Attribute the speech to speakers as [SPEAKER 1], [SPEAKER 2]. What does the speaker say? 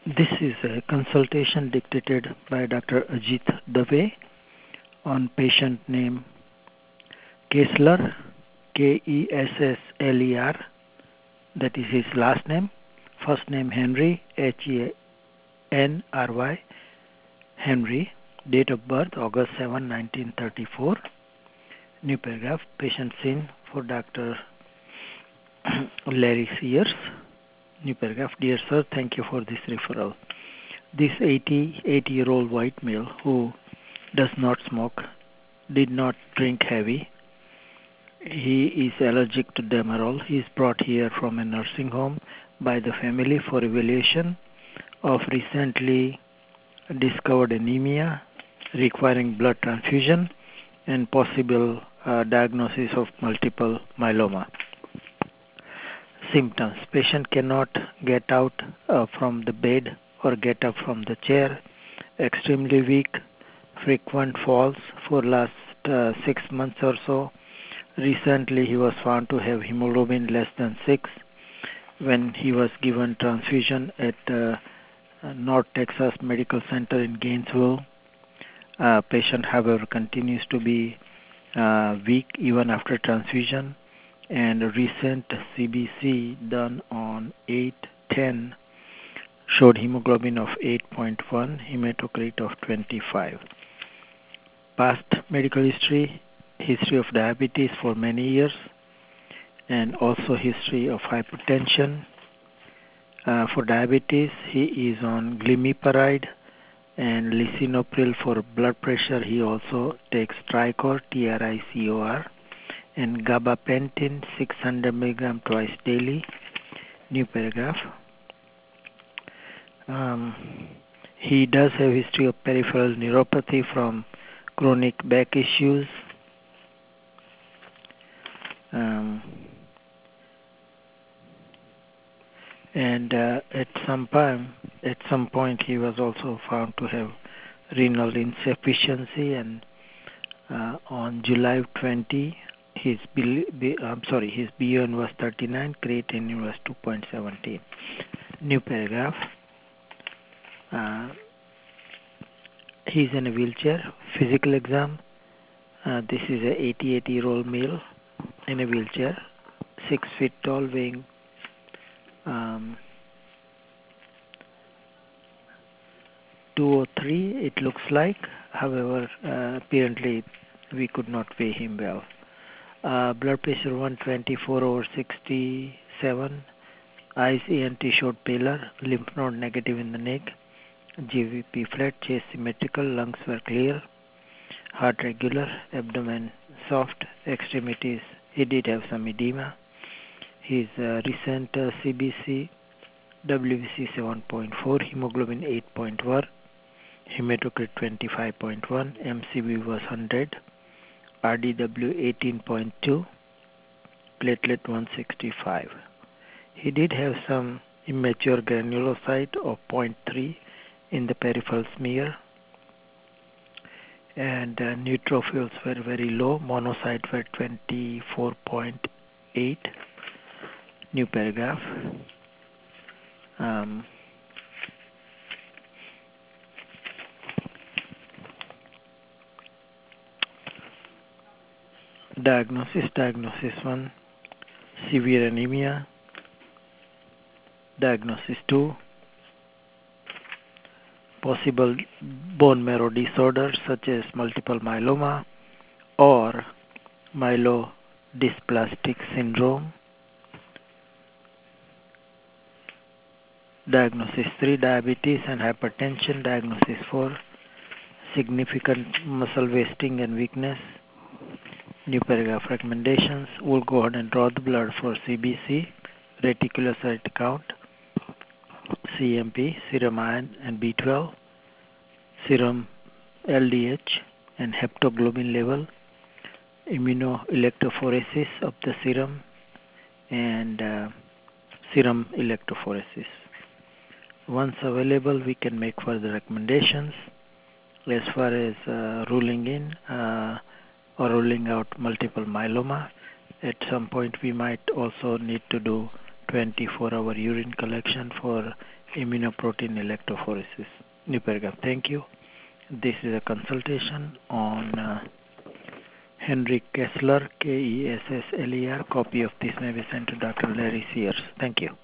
[SPEAKER 1] This is a consultation dictated by Dr. Ajit Dave on patient name Kessler, Kessler, that is his last name. First name Henry, Henry, Henry. Date of birth August 7, 1934. New paragraph. Patient seen for Dr. Larry Sears. New paragraph. Dear sir, thank you for this referral. This 80-year-old white male who does not smoke, did not drink heavy. He is allergic to Demerol. He is brought here from a nursing home by the family for evaluation of recently discovered anemia requiring blood transfusion and possible diagnosis of multiple myeloma. Symptoms. Patient cannot get out from the bed or get up from the chair. Extremely weak. Frequent falls for last 6 months or so. Recently he was found to have hemoglobin less than 6 when he was given transfusion at North Texas Medical Center in Gainesville. Patient, however, continues to be weak even after transfusion, and a recent CBC done on 8/10 showed hemoglobin of 8.1, hematocrit of 25. Past medical history of diabetes for many years, and also history of hypertension. For diabetes, he is on glimepiride and lisinopril for blood pressure. He also takes Tricor, Tricor, and gabapentin 600 mg twice daily. New paragraph. He does have history of peripheral neuropathy from chronic back issues. And at some point he was also found to have renal insufficiency, and on July 20 his BUN was 39, creatinine was 2.17. New paragraph. He's in a wheelchair. Physical exam. This is a 88-year-old male in a wheelchair, 6 feet tall, weighing 203 it looks like. However, apparently we could not weigh him well. Blood pressure 124/67. Eyes ENT showed pallor. Lymph node negative in the neck. GVP flat. Chest symmetrical. Lungs were clear. Heart regular. Abdomen soft. Extremities. He did have some edema. His recent CBC WBC 7.4, hemoglobin 8.1, hematocrit 25.1, MCV was 100, RDW 18.2, platelet 165. He did have some immature granulocyte of 0.3 in the peripheral smear, and neutrophils were very low. Monocytes were 24.8. New paragraph. Diagnosis 1, severe anemia. Diagnosis 2, possible bone marrow disorders such as multiple myeloma or myelodysplastic syndrome. Diagnosis 3, diabetes and hypertension. Diagnosis 4, significant muscle wasting and weakness. New paragraph. Recommendations. We'll go ahead and draw the blood for CBC, reticulocyte count, CMP, serum iron and B12, serum LDH and heptoglobin level, immunoelectrophoresis of the serum, and serum electrophoresis. Once available, we can make further recommendations as far as ruling in or ruling out multiple myeloma. At some point, we might also need to do 24-hour urine collection for immunoprotein electrophoresis. New paragraph. Thank you. This is a consultation on Henry Kessler, Kessler. Copy of this may be sent to Dr. Larry Sears. Thank you.